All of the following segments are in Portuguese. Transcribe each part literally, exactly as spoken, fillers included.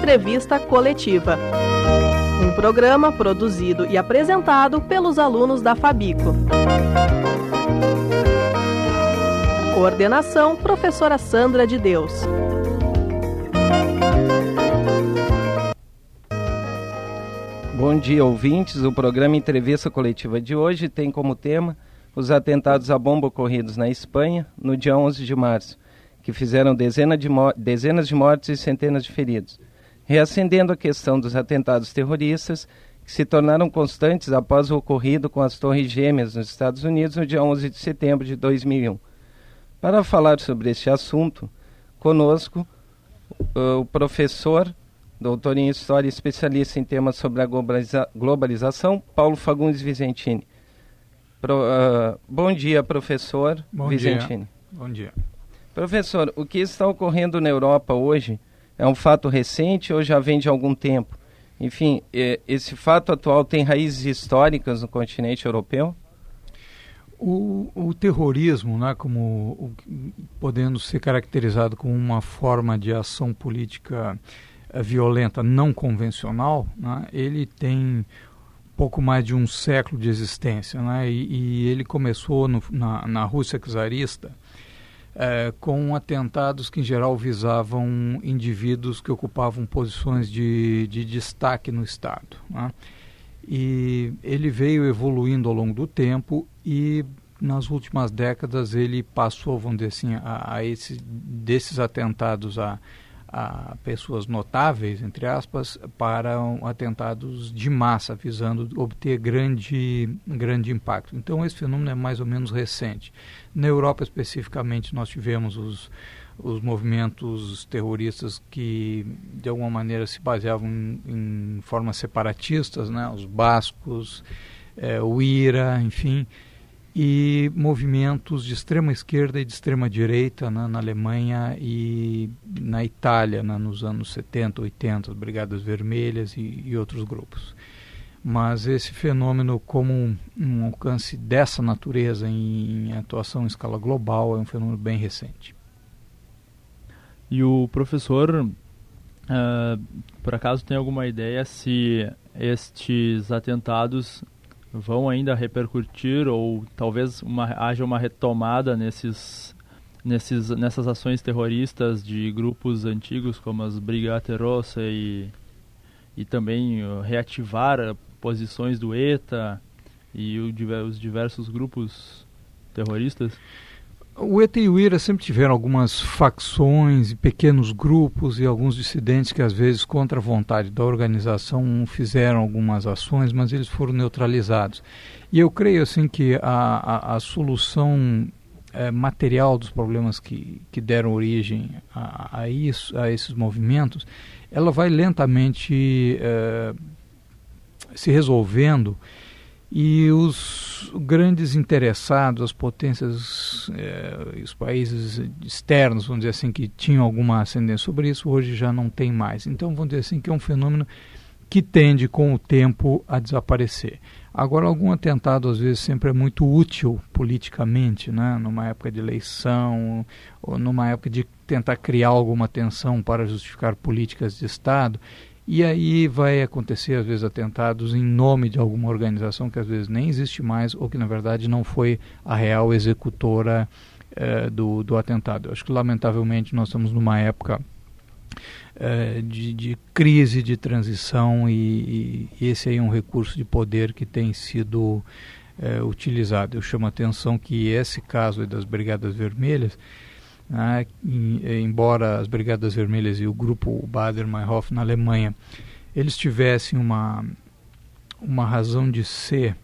Entrevista Coletiva. Um programa produzido e apresentado pelos alunos da Fabico. Coordenação, professora Sandra de Deus. Bom dia, ouvintes. O programa Entrevista Coletiva de hoje tem como tema os atentados à bomba ocorridos na Espanha no dia onze de março, que fizeram dezenas de, mo- dezenas de mortes e centenas de feridos, reacendendo a questão dos atentados terroristas que se tornaram constantes após o ocorrido com as Torres Gêmeas nos Estados Unidos no dia onze de setembro de dois mil e um. Para falar sobre este assunto, conosco uh, o professor, doutor em História e especialista em temas sobre a globaliza- globalização, Paulo Fagundes Vicentini. Pro, uh, bom dia, professor Bom Vicentini. Dia. Bom dia. Professor, o que está ocorrendo na Europa hoje é um fato recente ou já vem de algum tempo? Enfim, esse fato atual tem raízes históricas no continente europeu? O, o terrorismo, né, como o, podendo ser caracterizado como uma forma de ação política uh, violenta não convencional, né, ele tem pouco mais de um século de existência, né, e, e ele começou no, na, na Rússia czarista uh, com atentados que em geral visavam indivíduos que ocupavam posições de, de destaque no Estado, né. E ele veio evoluindo ao longo do tempo e nas últimas décadas ele passou, vamos dizer assim, a, a esse, desses atentados a, a pessoas notáveis, entre aspas, para um, atentados de massa, visando obter grande, grande impacto. Então esse fenômeno é mais ou menos recente. Na Europa especificamente nós tivemos os os movimentos terroristas que de alguma maneira se baseavam em, em formas separatistas, né? Os bascos, é, o IRA, enfim, e movimentos de extrema esquerda e de extrema direita, né? Na Alemanha e na Itália, né? Nos anos setenta, oitenta, as Brigadas Vermelhas e, e outros grupos. Mas esse fenômeno, como um, um alcance dessa natureza em, em atuação em escala global, é um fenômeno bem recente. E o professor, uh, por acaso, tem alguma ideia se estes atentados vão ainda repercutir ou talvez uma, haja uma retomada nesses, nesses, nessas ações terroristas de grupos antigos como as Brigate Rosse e, e também uh, reativar posições do ETA e o, os diversos grupos terroristas? O ETA e o IRA sempre tiveram algumas facções e pequenos grupos e alguns dissidentes que às vezes contra a vontade da organização fizeram algumas ações, mas eles foram neutralizados. E eu creio assim que a, a, a solução é, material dos problemas que, que deram origem a, a, isso, a esses movimentos, ela vai lentamente é, se resolvendo. E os grandes interessados, as potências, eh, os países externos, vamos dizer assim, que tinham alguma ascendência sobre isso, hoje já não tem mais. Então, vamos dizer assim, que é um fenômeno que tende, com o tempo, a desaparecer. Agora, algum atentado, às vezes, sempre é muito útil politicamente, né? Numa época de eleição, ou numa época de tentar criar alguma tensão para justificar políticas de Estado. E aí vai acontecer, às vezes, atentados em nome de alguma organização que às vezes nem existe mais ou que, na verdade, não foi a real executora eh, do, do atentado. Eu acho que, lamentavelmente, nós estamos numa época eh, de, de crise, de transição e, e esse aí é um recurso de poder que tem sido eh, utilizado. Eu chamo a atenção que esse caso aí das Brigadas Vermelhas, Ah, embora as Brigadas Vermelhas e o grupo Baader-Meinhof na Alemanha eles tivessem uma, uma razão de ser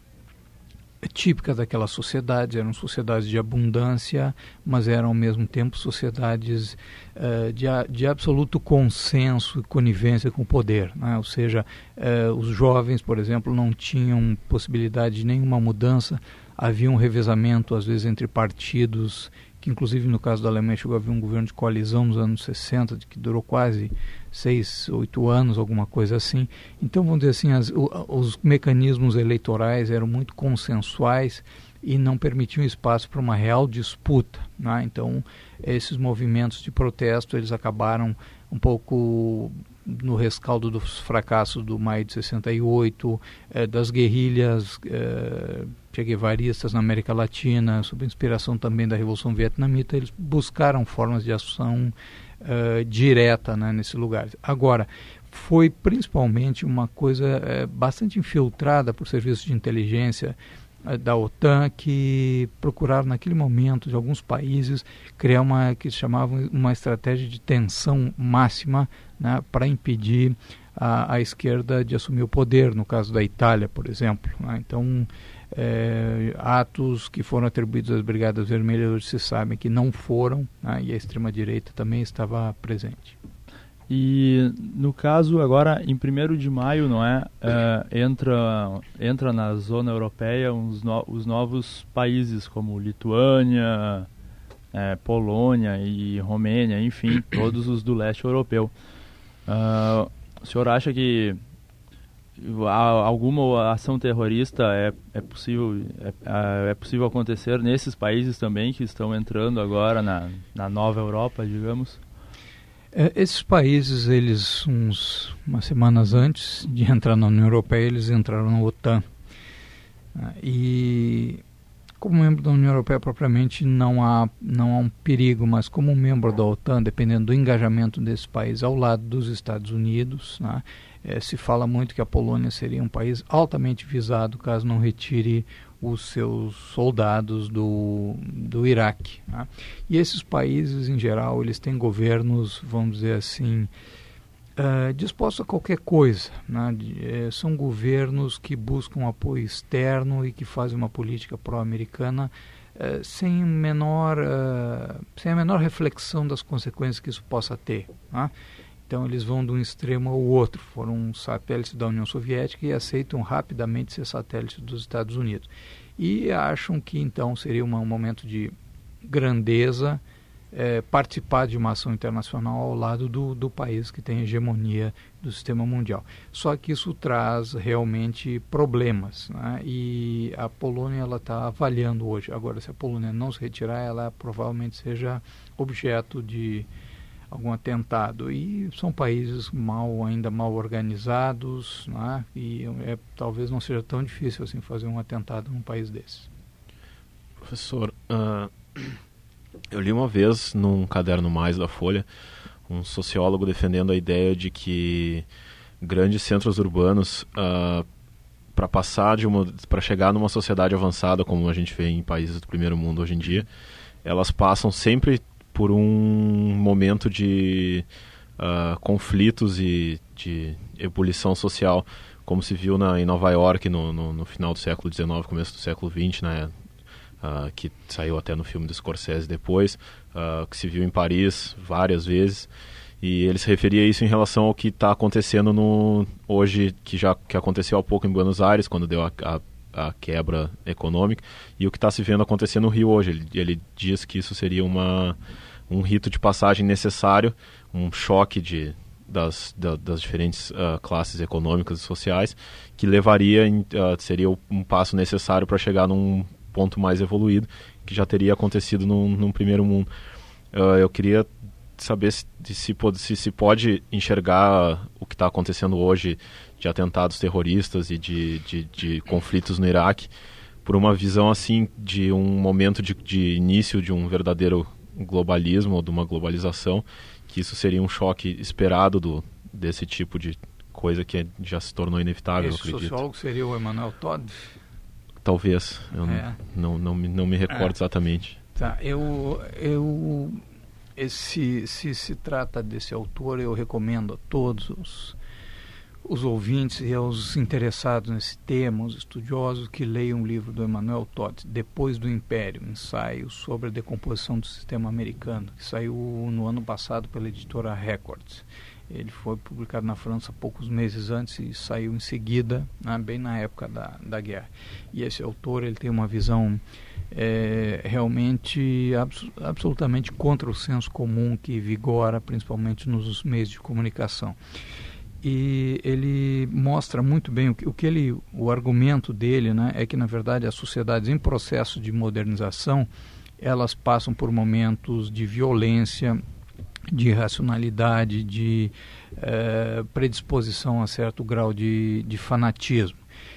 típica daquela sociedade, eram sociedades de abundância, mas eram ao mesmo tempo sociedades uh, de, de absoluto consenso e conivência com o poder, né? Ou seja, uh, os jovens, por exemplo, não tinham possibilidade de nenhuma mudança, havia um revezamento às vezes entre partidos, que inclusive no caso da Alemanha chegou a haver um governo de coalizão nos anos sessenta, que durou quase seis, oito anos, alguma coisa assim. Então, vamos dizer assim, as, o, os mecanismos eleitorais eram muito consensuais e não permitiam espaço para uma real disputa, né? Então, esses movimentos de protesto, eles acabaram um pouco no rescaldo dos fracassos do maio de sessenta e oito, eh, das guerrilhas eh, cheguevaristas na América Latina, sob inspiração também da Revolução Vietnamita, eles buscaram formas de ação eh, direta, né, nesse lugar. Agora, foi principalmente uma coisa eh, bastante infiltrada por serviços de inteligência da OTAN, que procuraram naquele momento de alguns países criar uma que chamavam uma estratégia de tensão máxima, né, para impedir a, a esquerda de assumir o poder, no caso da Itália, por exemplo, né? Então é, atos que foram atribuídos às Brigadas Vermelhas hoje se sabem que não foram, né, e a extrema-direita também estava presente. E no caso agora, em primeiro de maio, não é, é entra, entra na zona europeia uns no, os novos países como Lituânia, é, Polônia e Romênia, enfim, todos os do leste europeu. Uh, o senhor acha que alguma ação terrorista é, é, possível, é, é possível acontecer nesses países também que estão entrando agora na, na nova Europa, digamos? Esses países, eles, uns, umas semanas antes de entrar na União Europeia, eles entraram na OTAN. E, como membro da União Europeia propriamente, não há, não há um perigo, mas como membro da OTAN, dependendo do engajamento desse país ao lado dos Estados Unidos, né, é, se fala muito que a Polônia seria um país altamente visado caso não retire os seus soldados do, do Iraque, né? E esses países, em geral, eles têm governos, vamos dizer assim, uh, dispostos a qualquer coisa, né? De, uh, são governos que buscam apoio externo e que fazem uma política pró-americana uh, sem, menor, uh, sem a menor reflexão das consequências que isso possa ter, né? Então eles vão de um extremo ao outro. Foram satélites da União Soviética e aceitam rapidamente ser satélites dos Estados Unidos. E acham que então seria uma, um momento de grandeza eh, participar de uma ação internacional ao lado do, do país que tem hegemonia do sistema mundial. Só que isso traz realmente problemas, né? E a Polônia está avaliando hoje. Agora, se a Polônia não se retirar, ela provavelmente seja objeto de algum atentado, e são países mal, ainda mal organizados, né? E é, talvez não seja tão difícil assim fazer um atentado num país desse. Professor, uh, eu li uma vez num caderno mais da Folha um sociólogo defendendo a ideia de que grandes centros urbanos, uh, para passar de uma, para chegar numa sociedade avançada como a gente vê em países do primeiro mundo hoje em dia, elas passam sempre por um momento de uh, conflitos e de ebulição social, como se viu na, em Nova York no, no, no final do século dezenove, começo do século vinte, né, uh, que saiu até no filme do Scorsese depois, uh, que se viu em Paris várias vezes, e ele se referia a isso em relação ao que está acontecendo no, hoje, que já que aconteceu há pouco em Buenos Aires, quando deu a, a a quebra econômica, e o que está se vendo acontecer no Rio hoje. Ele, ele diz que isso seria uma, um rito de passagem necessário, um choque de, das, da, das diferentes uh, classes econômicas e sociais, que levaria, uh, seria um passo necessário para chegar num ponto mais evoluído, que já teria acontecido num, num primeiro mundo. Uh, eu queria saber se se, se se pode enxergar o que está acontecendo hoje de atentados terroristas e de, de, de conflitos no Iraque por uma visão assim de um momento de, de início de um verdadeiro globalismo ou de uma globalização, que isso seria um choque esperado do, desse tipo de coisa que já se tornou inevitável. Esse eu acredito. Sociólogo seria o Emmanuel Todd? Talvez, eu é. não, não, não, me, não me recordo é. exatamente. Tá, eu... eu esse, se se trata desse autor, eu recomendo a todos os, os ouvintes e aos interessados nesse tema, os estudiosos, que leiam o livro do Emmanuel Todd, Depois do Império, ensaio sobre a decomposição do sistema americano, que saiu no ano passado pela editora Record. Ele foi publicado na França poucos meses antes e saiu em seguida, né, bem na época da, da guerra. E esse autor, ele tem uma visão é, realmente abs, absolutamente contra o senso comum que vigora principalmente nos meios de comunicação. E ele mostra muito bem o que, o que ele, o argumento dele, né, é que na verdade as sociedades em processo de modernização, elas passam por momentos de violência, de irracionalidade, de eh, predisposição a certo grau de, de fanatismo.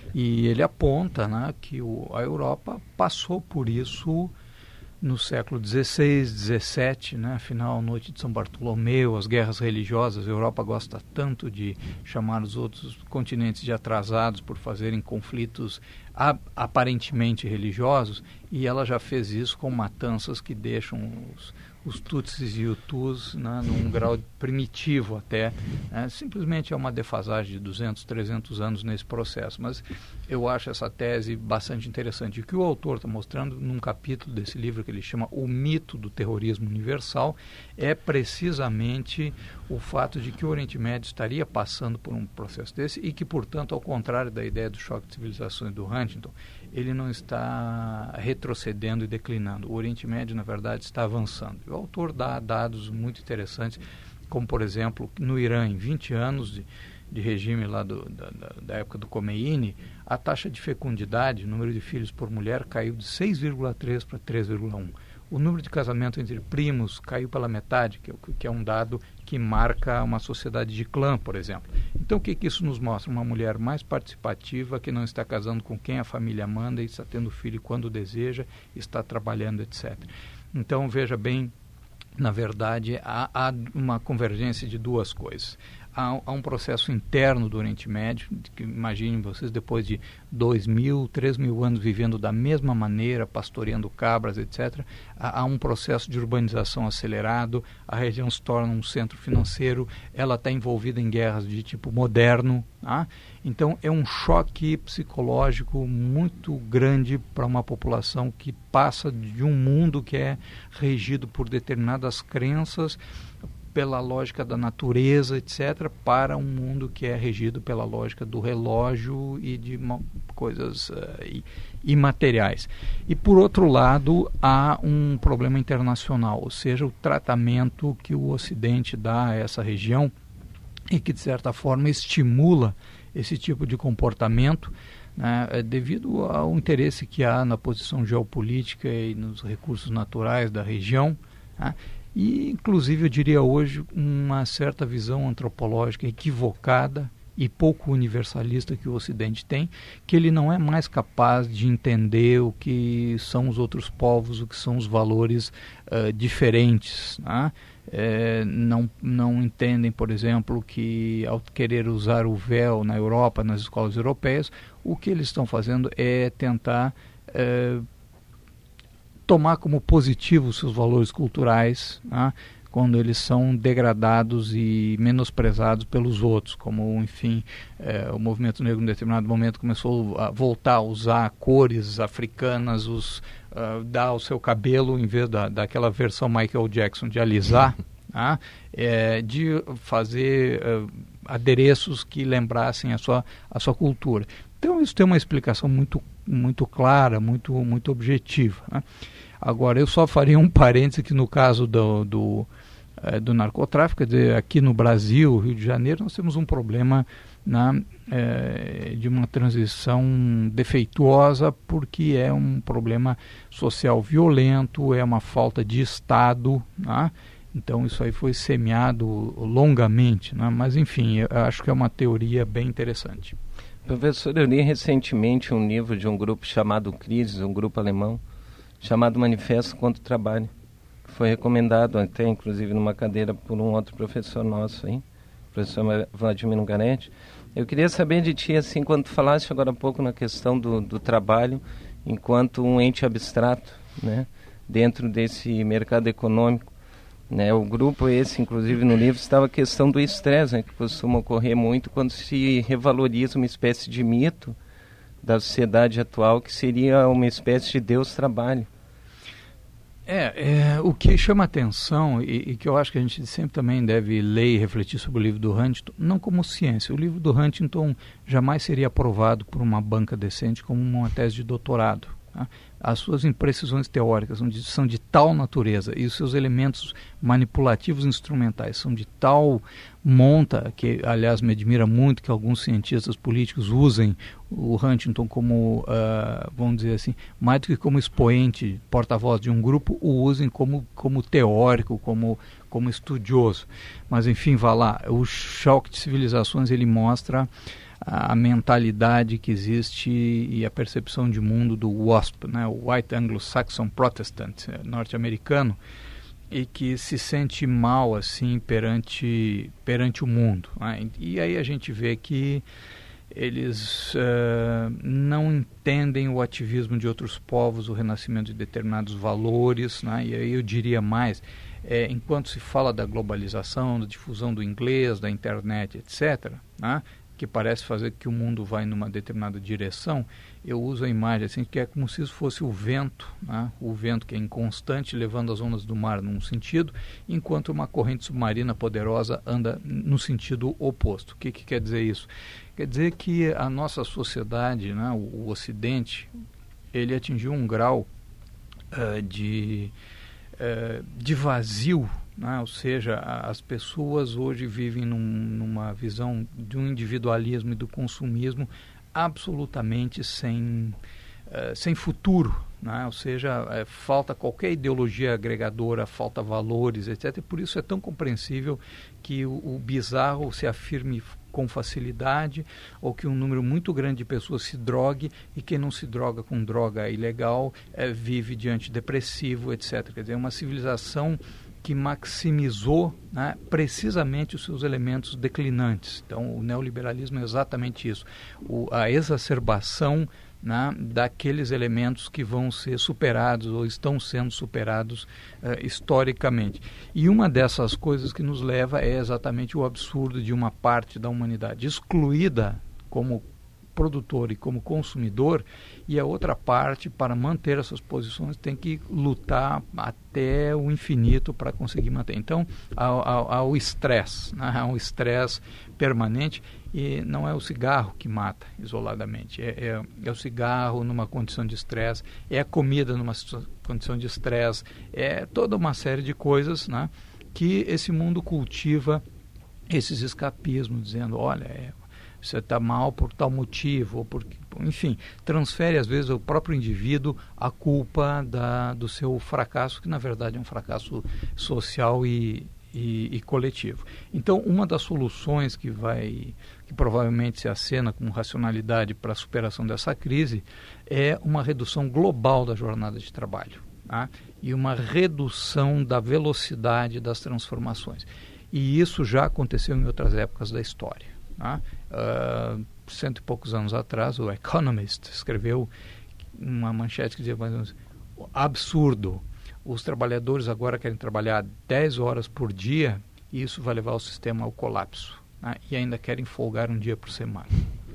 E ele aponta, né, que o, a Europa passou por isso no século dezesseis, dezessete, né, afinal, Noite de São Bartolomeu, as guerras religiosas. A Europa gosta tanto de chamar os outros continentes de atrasados por fazerem conflitos a, aparentemente religiosos, e ela já fez isso com matanças que deixam os, os Tutsis e Hutus, né, num grau primitivo até. Né, simplesmente é uma defasagem de duzentos, trezentos anos nesse processo. Mas eu acho essa tese bastante interessante. E o que o autor está mostrando num capítulo desse livro que ele chama O Mito do Terrorismo Universal é precisamente o fato de que o Oriente Médio estaria passando por um processo desse e que, portanto, ao contrário da ideia do choque de civilizações do Huntington, ele não está retrocedendo e declinando. O Oriente Médio, na verdade, está avançando. O autor dá dados muito interessantes, como, por exemplo, no Irã, em vinte anos de, de regime lá do, da, da época do Khomeini, a taxa de fecundidade, o número de filhos por mulher, caiu de seis vírgula três para três vírgula um. O número de casamento entre primos caiu pela metade, que é, que é um dado que marca uma sociedade de clã, por exemplo. Então, o que, que isso nos mostra? Uma mulher mais participativa, que não está casando com quem a família manda, e está tendo filho quando deseja, está trabalhando, etcétera. Então, veja bem, na verdade, há, há uma convergência de duas coisas. Há, há um processo interno do Oriente Médio, que imaginem vocês, depois de dois mil, três mil anos vivendo da mesma maneira, pastoreando cabras, etcétera. Há, há um processo de urbanização acelerado, a região se torna um centro financeiro, ela está envolvida em guerras de tipo moderno. Tá? Então é um choque psicológico muito grande para uma população que passa de um mundo que é regido por determinadas crenças, pela lógica da natureza, etcétera, para um mundo que é regido pela lógica do relógio e de uma, coisas uh, imateriais. E, por outro lado, há um problema internacional, ou seja, o tratamento que o Ocidente dá a essa região e que, de certa forma, estimula esse tipo de comportamento, né, devido ao interesse que há na posição geopolítica e nos recursos naturais da região, né, e, inclusive, eu diria hoje, uma certa visão antropológica equivocada e pouco universalista que o Ocidente tem, que ele não é mais capaz de entender o que são os outros povos, o que são os valores uh, diferentes. Né? É, não, não entendem, por exemplo, que ao querer usar o véu na Europa, nas escolas europeias, o que eles estão fazendo é tentar Uh, tomar como positivo os seus valores culturais, né, quando eles são degradados e menosprezados pelos outros, como, enfim, é, o movimento negro em determinado momento começou a voltar a usar cores africanas, os, uh, dar o seu cabelo, em vez da, daquela versão Michael Jackson de alisar, né, é, de fazer uh, adereços que lembrassem a sua, a sua cultura. Então isso tem uma explicação muito, muito clara, muito, muito objetiva, né? Agora, eu só faria um parêntese que no caso do, do, eh, do narcotráfico, quer dizer, aqui no Brasil, Rio de Janeiro, nós temos um problema, né, eh, de uma transição defeituosa, porque é um problema social violento, é uma falta de Estado, né? Então isso aí foi semeado longamente, né? Mas enfim, eu acho que é uma teoria bem interessante. Professor, eu li recentemente um livro de um grupo chamado Crises, um grupo alemão, chamado Manifesto contra o Trabalho. Foi recomendado até, inclusive, numa cadeira por um outro professor nosso, hein? Professor Vladimir Garetti. Eu queria saber de ti, assim, quando tu falaste agora há pouco na questão do, do trabalho enquanto um ente abstrato, né? Dentro desse mercado econômico, né? O grupo esse, inclusive, no livro, estava a questão do estresse, né? Que costuma ocorrer muito quando se revaloriza uma espécie de mito da sociedade atual, que seria uma espécie de Deus-trabalho. É, é, o que chama atenção e, e que eu acho que a gente sempre também deve ler e refletir sobre o livro do Huntington, não como ciência. O livro do Huntington jamais seria aprovado por uma banca decente como uma tese de doutorado. Tá? As suas imprecisões teóricas são de, são de tal natureza e os seus elementos manipulativos instrumentais são de tal monta, que aliás me admira muito que alguns cientistas políticos usem o Huntington como, uh, vamos dizer assim, mais do que como expoente, porta-voz de um grupo, o usem como, como teórico, como, como estudioso. Mas enfim, vá lá, o Choque de Civilizações ele mostra a mentalidade que existe e a percepção de mundo do W A S P, né, o White Anglo-Saxon Protestant norte-americano, e que se sente mal assim perante, perante o mundo. Né? E aí a gente vê que eles uh, não entendem o ativismo de outros povos, o renascimento de determinados valores, né? E aí eu diria mais, é, enquanto se fala da globalização, da difusão do inglês, da internet, etcétera, né? Que parece fazer que o mundo vai numa determinada direção, eu uso a imagem assim, que é como se isso fosse o vento, né? O vento que é inconstante, levando as ondas do mar num sentido, enquanto uma corrente submarina poderosa anda no sentido oposto. O que, que quer dizer isso? Quer dizer que a nossa sociedade, né, o, o Ocidente, ele atingiu um grau uh, de, uh, de vazio, né? Ou seja, as pessoas hoje vivem num, numa visão de um individualismo e do consumismo absolutamente sem, uh, sem futuro, né? Ou seja, uh, falta qualquer ideologia agregadora, falta valores, etcétera. E por isso é tão compreensível que o, o bizarro se afirme com facilidade, ou que um número muito grande de pessoas se drogue, e quem não se droga com droga ilegal uh, vive de antidepressivo, etcétera. Quer dizer, uma civilização que maximizou, né, precisamente os seus elementos declinantes. Então, o neoliberalismo é exatamente isso, o, a exacerbação, né, daqueles elementos que vão ser superados ou estão sendo superados uh, historicamente. E uma dessas coisas que nos leva é exatamente o absurdo de uma parte da humanidade excluída como produtor e como consumidor, e a outra parte, para manter essas posições, tem que lutar até o infinito para conseguir manter. Então, há o estresse, né? Há um estresse permanente, e não é o cigarro que mata isoladamente, é, é, é o cigarro numa condição de estresse, é a comida numa condição de estresse, é toda uma série de coisas, né, que esse mundo cultiva esses escapismos, dizendo, olha, é, você está mal por tal motivo, ou por, enfim, transfere às vezes ao próprio indivíduo a culpa da, do seu fracasso, que na verdade é um fracasso social e, e, e coletivo. Então, uma das soluções que vai, que provavelmente se acena com racionalidade para a superação dessa crise, é uma redução global da jornada de trabalho, tá? E uma redução da velocidade das transformações. E isso já aconteceu em outras épocas da história. Tá? Uh, cento e poucos anos atrás, o Economist escreveu uma manchete que dizia mais ou menos, absurdo, os trabalhadores agora querem trabalhar dez horas por dia e isso vai levar o sistema ao colapso, né? E ainda querem folgar um dia por semana.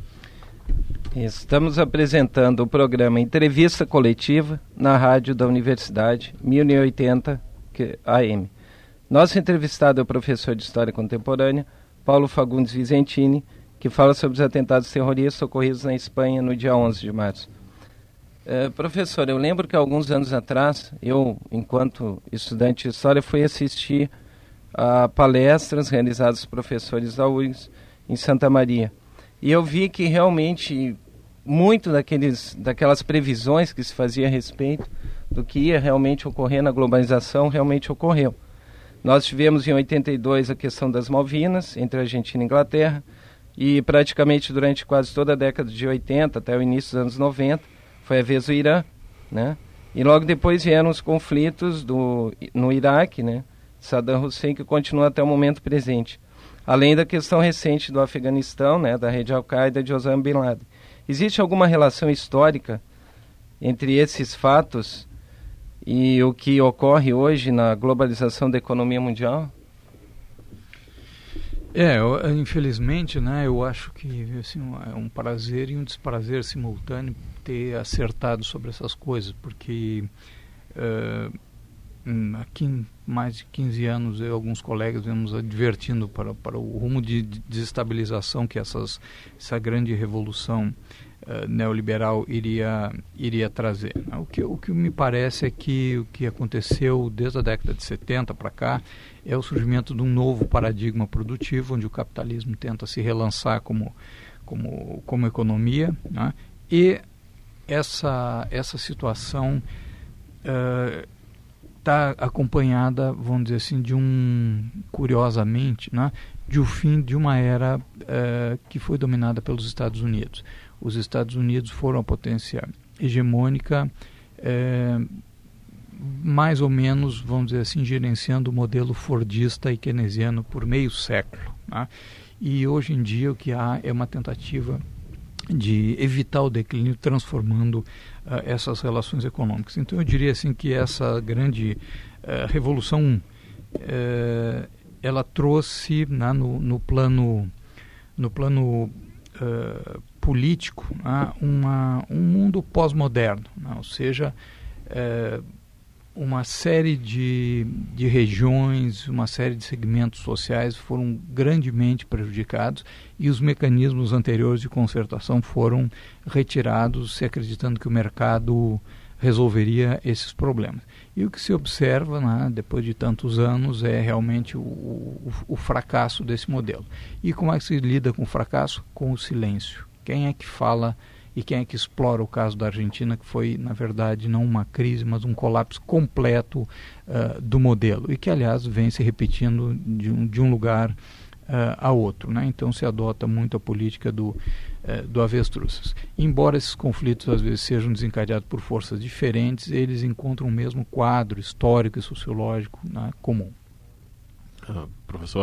Estamos apresentando o programa Entrevista Coletiva na rádio da Universidade mil e oitenta A M. Nosso entrevistado é o professor de História Contemporânea Paulo Fagundes Vicentini, que fala sobre os atentados terroristas ocorridos na Espanha no dia onze de março. Uh, professor, eu lembro que alguns anos atrás, eu, enquanto estudante de História, fui assistir a palestras realizadas por professores da U R G S em Santa Maria. E eu vi que realmente muito daqueles, daquelas previsões que se fazia a respeito do que ia realmente ocorrer na globalização, realmente ocorreu. Nós tivemos em oitenta e dois a questão das Malvinas, entre a Argentina e a Inglaterra, e praticamente durante quase toda a década de oitenta, até o início dos anos noventa, foi a vez do Irã, né? E logo depois vieram os conflitos do, no Iraque, né? Saddam Hussein, que continua até o momento presente. Além da questão recente do Afeganistão, né? Da rede Al-Qaeda de Osama Bin Laden. Existe alguma relação histórica entre esses fatos e o que ocorre hoje na globalização da economia mundial? É, eu, infelizmente, né, eu acho que assim, é um prazer e um desprazer simultâneo ter acertado sobre essas coisas, porque uh, aqui em mais de quinze anos, eu e alguns colegas vemos advertindo para, para o rumo de, de desestabilização que essas, essa grande revolução uh, neoliberal iria, iria trazer. O que, o que me parece é que o que aconteceu desde a década de setenta para cá é o surgimento de um novo paradigma produtivo, onde o capitalismo tenta se relançar como, como, como economia, né? E essa, essa situação está uh, acompanhada, vamos dizer assim, de um, curiosamente, né, de o fim de uma era uh, que foi dominada pelos Estados Unidos. Os Estados Unidos foram a potência hegemônica, uh, mais ou menos, vamos dizer assim, gerenciando o modelo fordista e keynesiano por meio século, né? E hoje em dia o que há é uma tentativa de evitar o declínio, transformando uh, essas relações econômicas. Então eu diria assim que essa grande uh, revolução uh, ela trouxe, né, no, no plano no plano uh, político, né, uma, um mundo pós-moderno, né? Ou seja, uh, uma série de, de regiões, uma série de segmentos sociais foram grandemente prejudicados e os mecanismos anteriores de concertação foram retirados, se acreditando que o mercado resolveria esses problemas. E o que se observa, né, depois de tantos anos, é realmente o, o, o fracasso desse modelo. E como é que se lida com o fracasso? Com o silêncio. Quem é que fala e quem é que explora o caso da Argentina, que foi, na verdade, não uma crise, mas um colapso completo uh, do modelo, e que, aliás, vem se repetindo de um, de um lugar uh, a outro, né? Então se adota muito a política do, uh, do avestruzes. Embora esses conflitos, às vezes, sejam desencadeados por forças diferentes, eles encontram o mesmo quadro histórico e sociológico, né, comum. Uh, professor,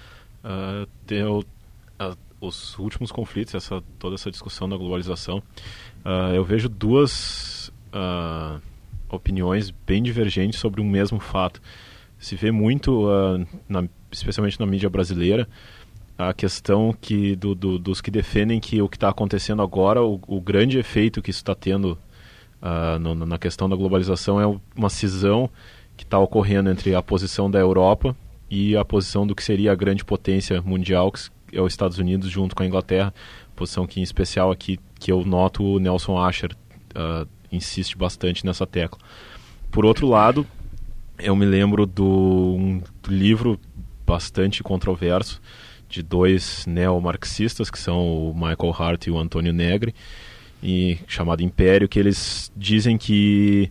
uh, tem o... Uh, os últimos conflitos, essa, toda essa discussão da globalização, uh, eu vejo duas uh, opiniões bem divergentes sobre um mesmo fato. Se vê muito, uh, na, especialmente na mídia brasileira, a questão que, do, do, dos que defendem que o que está acontecendo agora, o, o grande efeito que isso está tendo uh, no, na questão da globalização é uma cisão que está ocorrendo entre a posição da Europa e a posição do que seria a grande potência mundial, que é os Estados Unidos junto com a Inglaterra, posição que em especial aqui que eu noto o Nelson Ascher uh, insiste bastante nessa tecla. Por outro lado, eu me lembro do um livro bastante controverso de dois neomarxistas, que são o Michael Hart e o Antônio Negri, e, chamado Império, que eles dizem que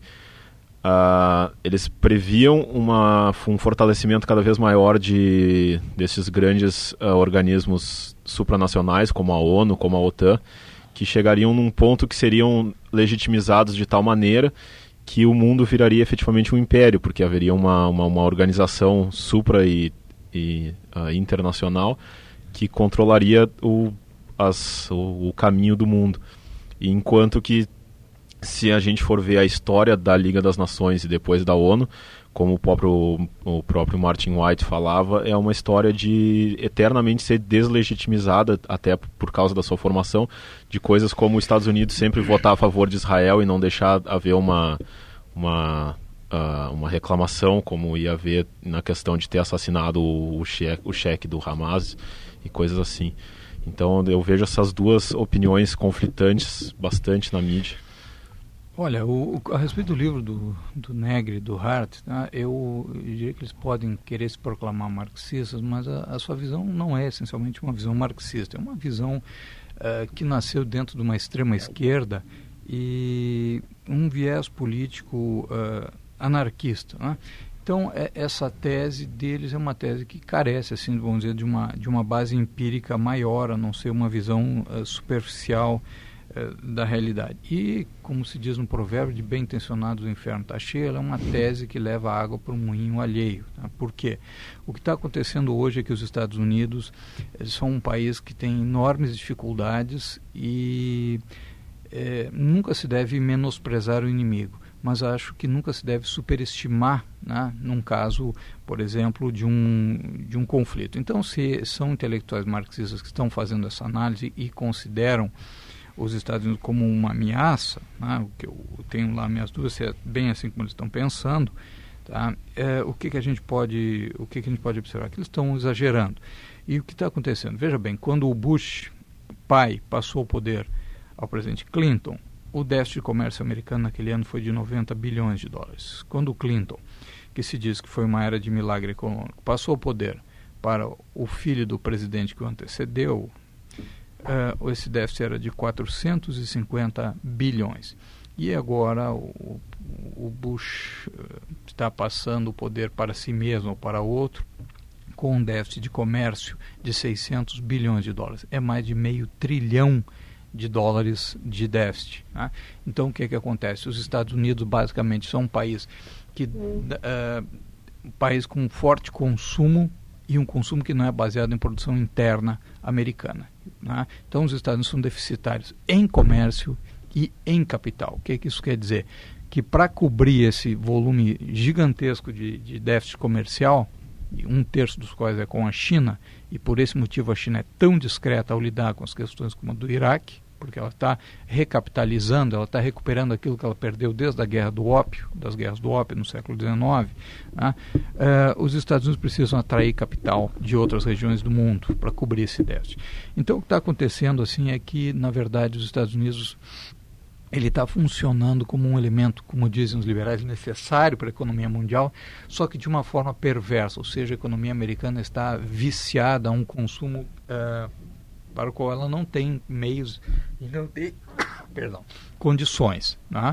Uh, eles previam uma, um fortalecimento cada vez maior de, desses grandes uh, organismos supranacionais, como a ONU, como a OTAN, que chegariam num ponto que seriam legitimizados de tal maneira que o mundo viraria efetivamente um império, porque haveria uma, uma, uma organização supra e, e uh, internacional que controlaria o, as, o, o caminho do mundo. E enquanto que, se a gente for ver a história da Liga das Nações e depois da ONU, como o próprio, o próprio Martin White falava, é uma história de eternamente ser deslegitimizada, até por causa da sua formação, de coisas como os Estados Unidos sempre votar a favor de Israel e não deixar haver uma, uma, uh, uma reclamação, como ia haver na questão de ter assassinado o, o, chefe, o chefe do Hamas e coisas assim. Então eu vejo essas duas opiniões conflitantes bastante na mídia. Olha, o, o, a respeito do livro do, do Negri e do Hart, né, eu, eu diria que eles podem querer se proclamar marxistas, mas a, a sua visão não é essencialmente uma visão marxista, é uma visão uh, que nasceu dentro de uma extrema esquerda e um viés político uh, anarquista, né? Então, é, essa tese deles é uma tese que carece, assim, vamos dizer, de uma, de uma base empírica maior, a não ser uma visão uh, superficial da realidade. E, como se diz no provérbio, de bem intencionados o inferno está cheio, ela é uma tese que leva a água para um moinho alheio. Tá? Por quê? O que está acontecendo hoje é que os Estados Unidos são um país que tem enormes dificuldades e é, nunca se deve menosprezar o inimigo, mas acho que nunca se deve superestimar, né, num caso, por exemplo, de um, de um conflito. Então, se são intelectuais marxistas que estão fazendo essa análise e consideram os Estados Unidos como uma ameaça, né, o que eu tenho lá minhas dúvidas se é bem assim como eles estão pensando, Tá? É, o que, que a gente pode, o que, que a gente pode observar? Que eles estão exagerando. E o que está acontecendo? Veja bem, quando o Bush pai passou o poder ao presidente Clinton, o déficit de comércio americano naquele ano foi de noventa bilhões de dólares. Quando o Clinton, que se diz que foi uma era de milagre econômico, passou o poder para o filho do presidente que o antecedeu, uh, esse déficit era de quatrocentos e cinquenta bilhões. E agora o, o Bush uh, está passando o poder para si mesmo ou para outro, com um déficit de comércio de seiscentos bilhões de dólares. É mais de meio trilhão de dólares de déficit. Né? Então, o que, que acontece? Os Estados Unidos, basicamente, são um país, que, uh, um país com forte consumo e um consumo que não é baseado em produção interna americana. Né? Então, os Estados Unidos são deficitários em comércio e em capital. O que, que isso quer dizer? Que para cobrir esse volume gigantesco de, de déficit comercial, um terço dos quais é com a China, e por esse motivo a China é tão discreta ao lidar com as questões como a do Iraque, porque ela está recapitalizando, ela está recuperando aquilo que ela perdeu desde a guerra do ópio, das guerras do ópio no século dezenove. Né? Uh, os Estados Unidos precisam atrair capital de outras regiões do mundo para cobrir esse déficit. Então o que está acontecendo assim é que, na verdade, os Estados Unidos ele está funcionando como um elemento, como dizem os liberais, necessário para a economia mundial, só que de uma forma perversa, ou seja, a economia americana está viciada a um consumo uh, para o qual ela não tem meios e não tem perdão, condições. Né?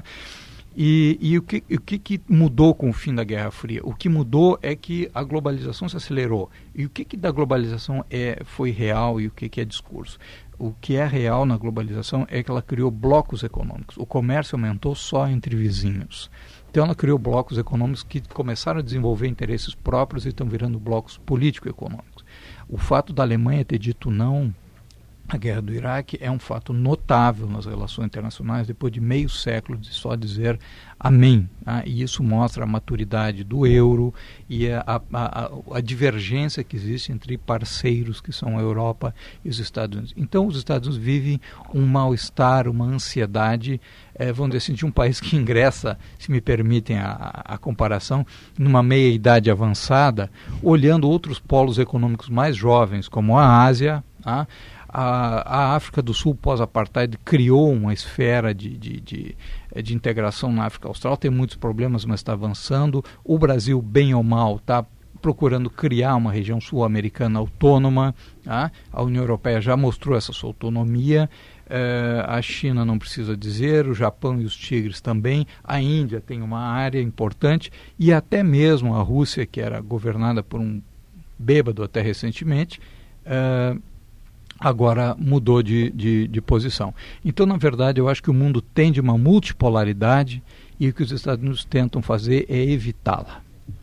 E, e o, que, o que, que mudou com o fim da Guerra Fria? O que mudou é que a globalização se acelerou. E o que, que da globalização é, foi real e o que, que é discurso? O que é real na globalização é que ela criou blocos econômicos. O comércio aumentou só entre vizinhos. Então ela criou blocos econômicos que começaram a desenvolver interesses próprios e estão virando blocos político-econômicos. O fato da Alemanha ter dito não à guerra do Iraque é um fato notável nas relações internacionais, depois de meio século de só dizer amém. Tá? E isso mostra a maturidade do euro e a, a, a, a divergência que existe entre parceiros que são a Europa e os Estados Unidos. Então os Estados Unidos vivem um mal-estar, uma ansiedade, eh, vamos dizer assim, de um país que ingressa, se me permitem a, a comparação, numa meia-idade avançada, olhando outros polos econômicos mais jovens, como a Ásia. Tá? A, a África do Sul pós-apartheid criou uma esfera de, de, de, de integração na África Austral, tem muitos problemas, mas está avançando. O Brasil, bem ou mal, está procurando criar uma região sul-americana autônoma. Tá? A União Europeia já mostrou essa sua autonomia. Uh, a China não precisa dizer, o Japão e os tigres também. A Índia tem uma área importante e até mesmo a Rússia, que era governada por um bêbado até recentemente, uh, agora mudou de, de, de posição. Então, na verdade, eu acho que o mundo tende a uma multipolaridade e o que os Estados Unidos tentam fazer é evitá-la.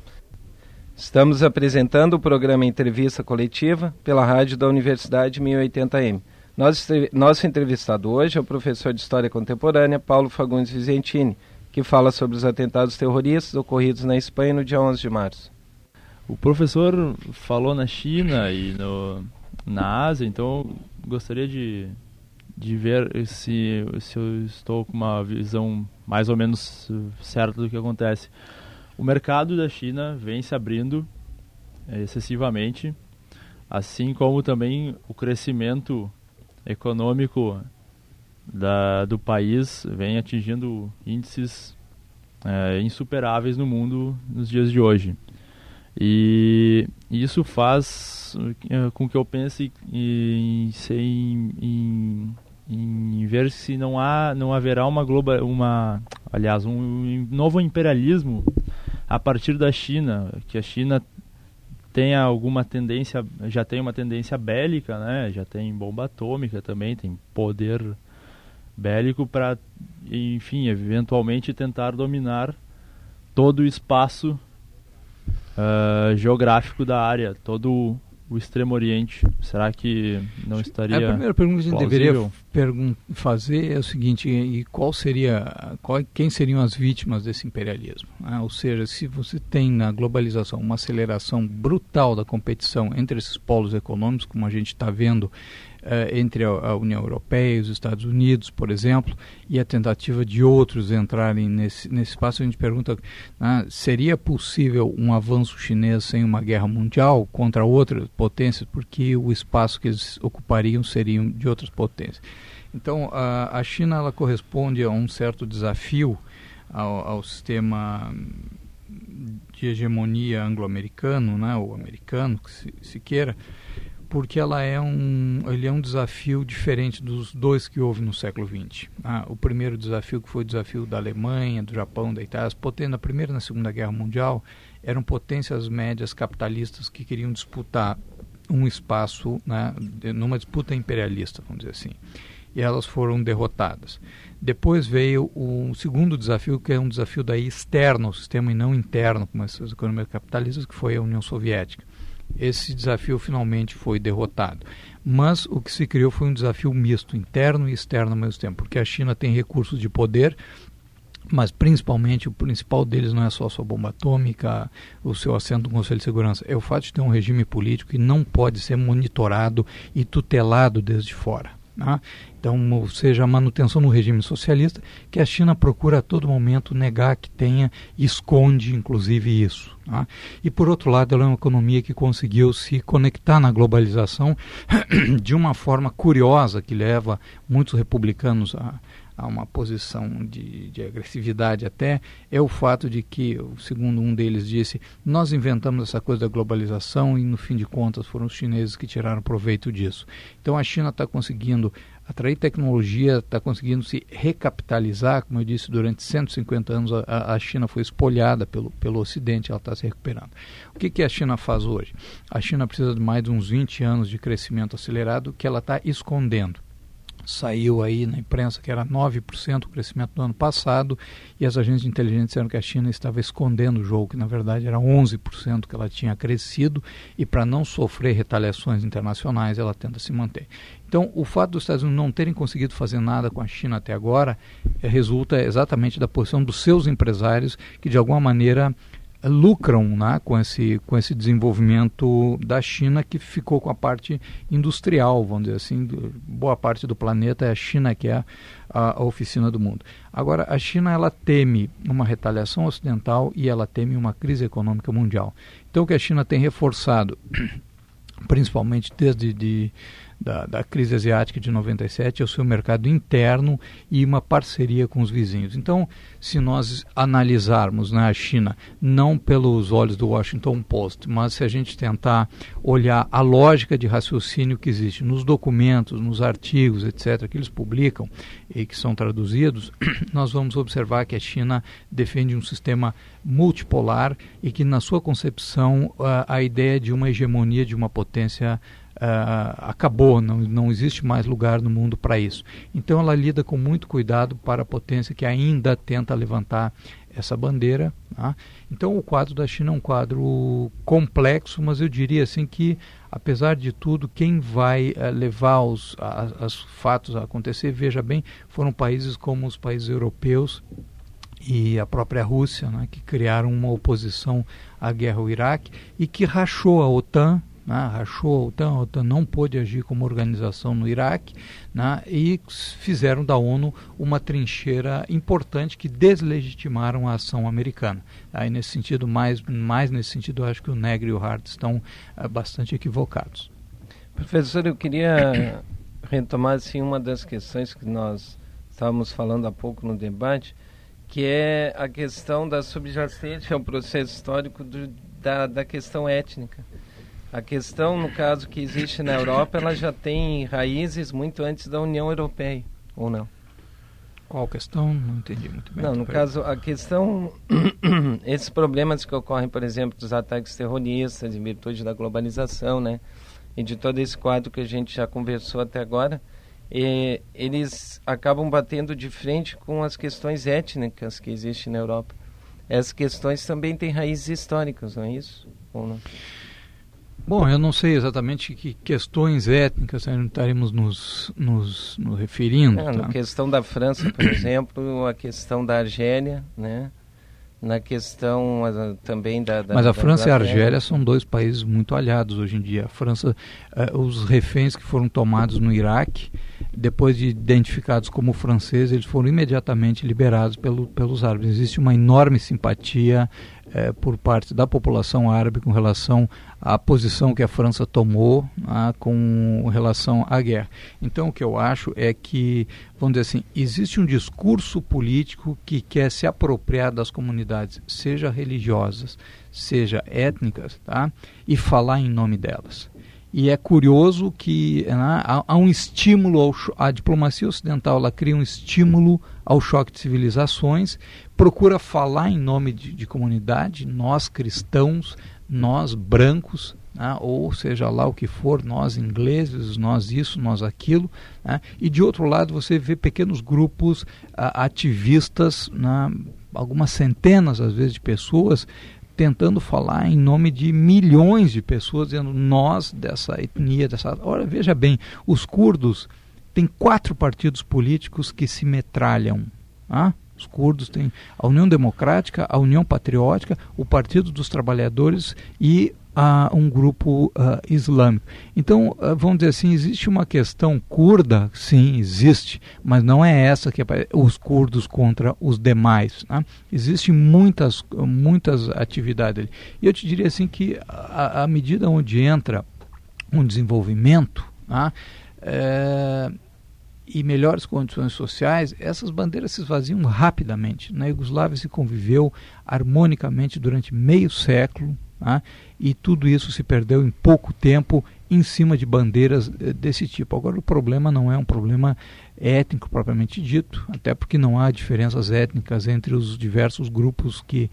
Estamos apresentando o programa Entrevista Coletiva pela rádio da Universidade mil e oitenta A M. Nosso, nosso entrevistado hoje é o professor de História Contemporânea, Paulo Fagundes Vicentini, que fala sobre os atentados terroristas ocorridos na Espanha no dia onze de março. O professor falou na China e no... na Ásia, então gostaria de, de ver se, se eu estou com uma visão mais ou menos certa do que acontece. O mercado da China vem se abrindo é, excessivamente, assim como também o crescimento econômico da, do país vem atingindo índices é, insuperáveis no mundo nos dias de hoje. E isso faz uh, com que eu pense em, em, em, em ver se não há, não haverá uma global, uma, aliás, um novo imperialismo a partir da China, que a China tenha alguma tendência, já tem uma tendência bélica, né? Já tem bomba atômica também, tem poder bélico para, enfim, eventualmente tentar dominar todo o espaço Uh, geográfico da área, todo o Extremo Oriente. Será que não estaria A primeira pergunta que a gente plausível? deveria fazer é o seguinte: e qual seria, qual, quem seriam as vítimas desse imperialismo? Ah, ou seja, se você tem na globalização uma aceleração brutal da competição entre esses polos econômicos, como a gente está vendo uh, entre a, a União Europeia e os Estados Unidos, por exemplo, e a tentativa de outros entrarem nesse, nesse espaço. A gente pergunta, né, seria possível um avanço chinês sem uma guerra mundial contra outras potências, porque o espaço que eles ocupariam seriam de outras potências. Então, a, a China ela corresponde a um certo desafio ao, ao sistema de hegemonia anglo-americano, né, ou americano, que se, se queira, porque ela é um, ele é um desafio diferente dos dois que houve no século vinte. Ah, o primeiro desafio, que foi o desafio da Alemanha, do Japão, da Itália, as potências na Primeira e na Segunda Guerra Mundial eram potências médias capitalistas que queriam disputar um espaço, né, numa disputa imperialista, vamos dizer assim. E elas foram derrotadas. Depois veio o segundo desafio, que é um desafio daí externo ao sistema e não interno, como essas economias capitalistas, que foi a União Soviética. Esse desafio finalmente foi derrotado. Mas o que se criou foi um desafio misto, interno e externo ao mesmo tempo, porque a China tem recursos de poder, mas principalmente o principal deles não é só a sua bomba atômica, o seu assento no Conselho de Segurança, é o fato de ter um regime político que não pode ser monitorado e tutelado desde fora. Né? Então, ou seja, a manutenção no regime socialista, que a China procura a todo momento negar que tenha, esconde inclusive isso. Né? E por outro lado, ela é uma economia que conseguiu se conectar na globalização de uma forma curiosa, que leva muitos republicanos a, a uma posição de, de agressividade até, é o fato de que, segundo um deles disse, nós inventamos essa coisa da globalização e no fim de contas foram os chineses que tiraram proveito disso. Então a China está conseguindo atrair tecnologia, está conseguindo se recapitalizar, como eu disse, durante cento e cinquenta anos a, a China foi espolhada pelo, pelo Ocidente, ela está se recuperando. O que, que a China faz hoje? A China precisa de mais de uns vinte anos de crescimento acelerado que ela está escondendo. Saiu aí na imprensa que era nove por cento o crescimento do ano passado e as agências de inteligência disseram que a China estava escondendo o jogo, que na verdade era onze por cento que ela tinha crescido e para não sofrer retaliações internacionais ela tenta se manter. Então o fato dos Estados Unidos não terem conseguido fazer nada com a China até agora é, resulta exatamente da posição dos seus empresários que de alguma maneira lucram, né, com esse, com esse desenvolvimento da China, que ficou com a parte industrial, vamos dizer assim, boa parte do planeta é a China que é a, a oficina do mundo. Agora, a China ela teme uma retaliação ocidental e ela teme uma crise econômica mundial. Então o que a China tem reforçado, principalmente desde de, da, da crise asiática de noventa e sete, é o seu mercado interno e uma parceria com os vizinhos. Então, se nós analisarmos, né, a China, não pelos olhos do Washington Post, mas se a gente tentar olhar a lógica de raciocínio que existe nos documentos, nos artigos, etcétera, que eles publicam e que são traduzidos, nós vamos observar que a China defende um sistema multipolar e que, na sua concepção, a, a ideia de uma hegemonia de uma potência Uh, acabou, não, não existe mais lugar no mundo para isso. Então ela lida com muito cuidado para a potência que ainda tenta levantar essa bandeira. Tá? Então o quadro da China é um quadro complexo, mas eu diria assim que, apesar de tudo, quem vai uh, levar os a, os fatos a acontecer, veja bem, foram países como os países europeus e a própria Rússia, né, que criaram uma oposição à guerra ao Iraque e que rachou a OTAN. Né, rachou a OTAN, a OTAN não pôde agir como organização no Iraque, né, e fizeram da ONU uma trincheira importante que deslegitimaram a ação americana. Aí nesse sentido, mais, mais nesse sentido, eu acho que o Negri e o Hart estão uh, bastante equivocados. Professor, eu queria retomar assim, uma das questões que nós estávamos falando há pouco no debate, que é a questão da subjacência ao processo histórico do, da, da questão étnica. A questão, no caso, que existe na Europa, ela já tem raízes muito antes da União Europeia, ou não? Qual questão? Não entendi muito bem. Não, no caso, a questão, esses problemas que ocorrem, por exemplo, dos ataques terroristas, em virtude da globalização, né, e de todo esse quadro que a gente já conversou até agora, e, eles acabam batendo de frente com as questões étnicas que existem na Europa. Essas questões também têm raízes históricas, não é isso? Ou não? Bom, eu não sei exatamente que questões étnicas nós estaremos nos, nos, nos referindo. É, tá? Na questão da França, por exemplo, a questão da Argélia, né? na questão uh, também da, da... Mas a da França Inglaterra. e a Argélia são dois países muito aliados hoje em dia. A França, uh, os reféns que foram tomados no Iraque, depois de identificados como franceses, eles foram imediatamente liberados pelo, pelos árabes. Existe uma enorme simpatia uh, por parte da população árabe com relação à posição que a França tomou uh, com relação à guerra. Então, o que eu acho é que, vamos dizer assim, existe um discurso político que quer se apropriar das comunidades, seja religiosas, seja étnicas, tá? E falar em nome delas. E é curioso que, né, há, há um estímulo, ao, a diplomacia ocidental ela cria um estímulo ao choque de civilizações, procura falar em nome de, de comunidade, nós cristãos, nós brancos, né, ou seja lá o que for, nós ingleses, nós isso, nós aquilo, né, e de outro lado você vê pequenos grupos a, ativistas, né, algumas centenas às vezes de pessoas tentando falar em nome de milhões de pessoas, dizendo nós dessa etnia, dessa... Ora, veja bem, os curdos têm quatro partidos políticos que se metralham. Ah? Os curdos têm a União Democrática, a União Patriótica, o Partido dos Trabalhadores e uh, um grupo uh, islâmico. Então, uh, vamos dizer assim, existe uma questão curda, sim, existe, mas não é essa que é os curdos contra os demais. Né? Existem muitas, muitas atividades ali. E eu te diria assim que à medida onde entra um desenvolvimento, né, é, e melhores condições sociais, essas bandeiras se esvaziam rapidamente. Na Iugoslávia se conviveu harmonicamente durante meio século, tá? E tudo isso se perdeu em pouco tempo em cima de bandeiras eh, desse tipo. Agora, o problema não é um problema étnico propriamente dito, até porque não há diferenças étnicas entre os diversos grupos que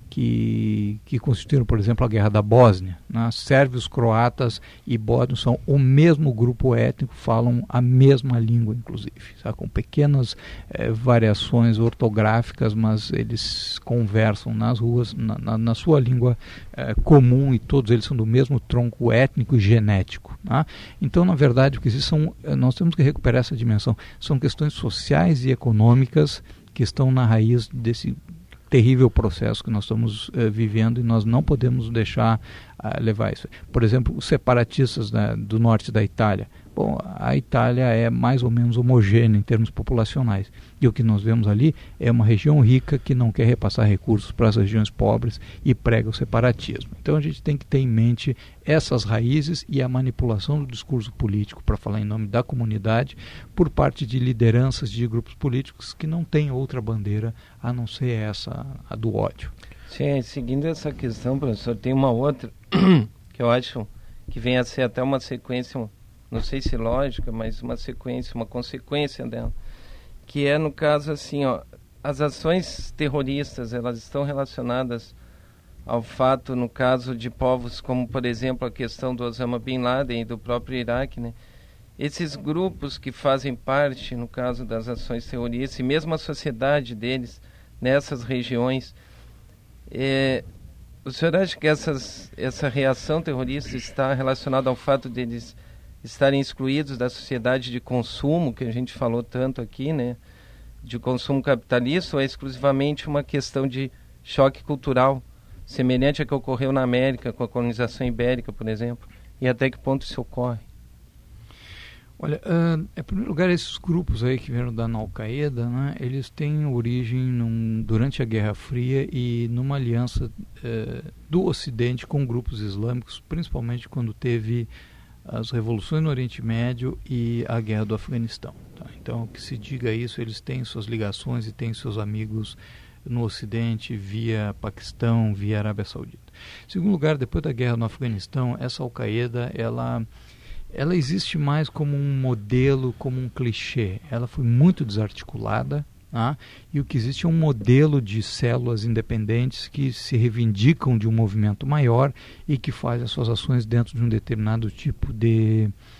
Que, que constituíram, por exemplo, a Guerra da Bósnia. Né? Sérvios, croatas e bósnios são o mesmo grupo étnico, falam a mesma língua, inclusive, sabe? Com pequenas eh, variações ortográficas, mas eles conversam nas ruas, na, na, na sua língua eh, comum, e todos eles são do mesmo tronco étnico e genético. Né? Então, na verdade, o que existe são, nós temos que recuperar essa dimensão. São questões sociais e econômicas que estão na raiz desse terrível processo que nós estamos uh, vivendo, e nós não podemos deixar uh, levar isso. Por exemplo, os separatistas, né, do norte da Itália. Bom, a Itália é mais ou menos homogênea em termos populacionais. E o que nós vemos ali é uma região rica que não quer repassar recursos para as regiões pobres e prega o separatismo. Então a gente tem que ter em mente essas raízes e a manipulação do discurso político para falar em nome da comunidade por parte de lideranças de grupos políticos que não têm outra bandeira a não ser essa, a do ódio. Sim, seguindo essa questão, professor, tem uma outra que eu acho que vem a ser até uma sequência, não sei se lógica, mas uma sequência, uma consequência dela, que é, no caso, assim, ó, as ações terroristas, elas estão relacionadas ao fato, no caso de povos como, por exemplo, a questão do Osama Bin Laden e do próprio Iraque, né? Esses grupos que fazem parte, no caso das ações terroristas, e mesmo a sociedade deles nessas regiões, é, o senhor acha que essas, essa reação terrorista está relacionada ao fato deles estarem excluídos da sociedade de consumo, que a gente falou tanto aqui, né, de consumo capitalista, ou é exclusivamente uma questão de choque cultural, semelhante a que ocorreu na América com a colonização ibérica, por exemplo, e até que ponto isso ocorre? Olha, uh, em primeiro lugar, esses grupos aí que vieram da Al-Qaeda, né, eles têm origem num, durante a Guerra Fria e numa aliança uh, do Ocidente com grupos islâmicos, principalmente quando teve as revoluções no Oriente Médio e a Guerra do Afeganistão. Tá? Então, que se diga isso, eles têm suas ligações e têm seus amigos no Ocidente, via Paquistão, via Arábia Saudita. Em segundo lugar, depois da guerra no Afeganistão, essa Al-Qaeda, ela, ela existe mais como um modelo, como um clichê. Ela foi muito desarticulada, tá? E o que existe é um modelo de células independentes que se reivindicam de um movimento maior e que fazem as suas ações dentro de um determinado tipo de,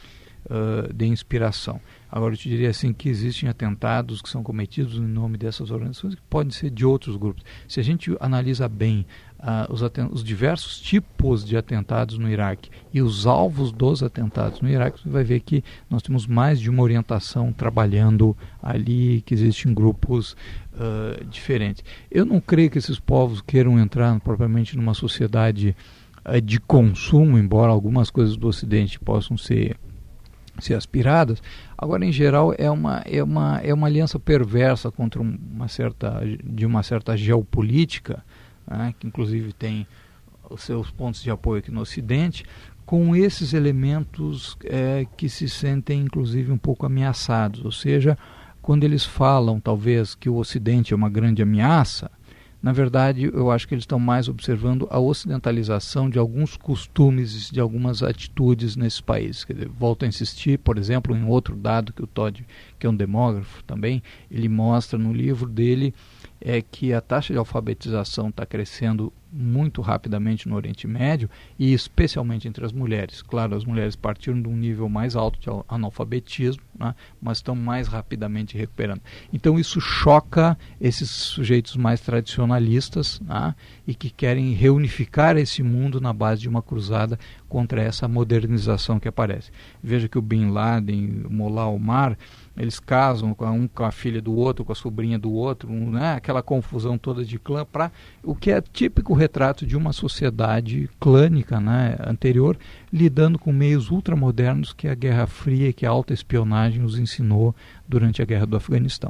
uh, de inspiração. Agora, eu te diria assim que existem atentados que são cometidos em nome dessas organizações que podem ser de outros grupos. Se a gente analisa bem uh, os, os diversos tipos de atentados no Iraque e os alvos dos atentados no Iraque, você vai ver que nós temos mais de uma orientação trabalhando ali, que existem grupos uh, diferentes. Eu não creio que esses povos queiram entrar propriamente numa sociedade uh, de consumo, embora algumas coisas do Ocidente possam ser ser aspiradas. Agora, em geral, é uma, é uma, é uma aliança perversa contra uma certa, de uma certa geopolítica, né, que inclusive tem os seus pontos de apoio aqui no Ocidente, com esses elementos é, que se sentem inclusive um pouco ameaçados. Ou seja, quando eles falam talvez que o Ocidente é uma grande ameaça, na verdade, eu acho que eles estão mais observando a ocidentalização de alguns costumes, de algumas atitudes nesses países. Quer dizer, volto a insistir, por exemplo, em outro dado que o Todd, que é um demógrafo também, ele mostra no livro dele é que a taxa de alfabetização está crescendo muito rapidamente no Oriente Médio e especialmente entre as mulheres. Claro, as mulheres partiram de um nível mais alto de analfabetismo, né, mas estão mais rapidamente recuperando. Então isso choca esses sujeitos mais tradicionalistas, né, e que querem reunificar esse mundo na base de uma cruzada contra essa modernização que aparece. Veja que o Bin Laden, o Mullah Omar, eles casam com um com a filha do outro, com a sobrinha do outro, um, né, aquela confusão toda de clã, pra, o que é típico retrato de uma sociedade clânica, né, anterior, lidando com meios ultramodernos que a Guerra Fria e que a alta espionagem nos ensinou durante a Guerra do Afeganistão.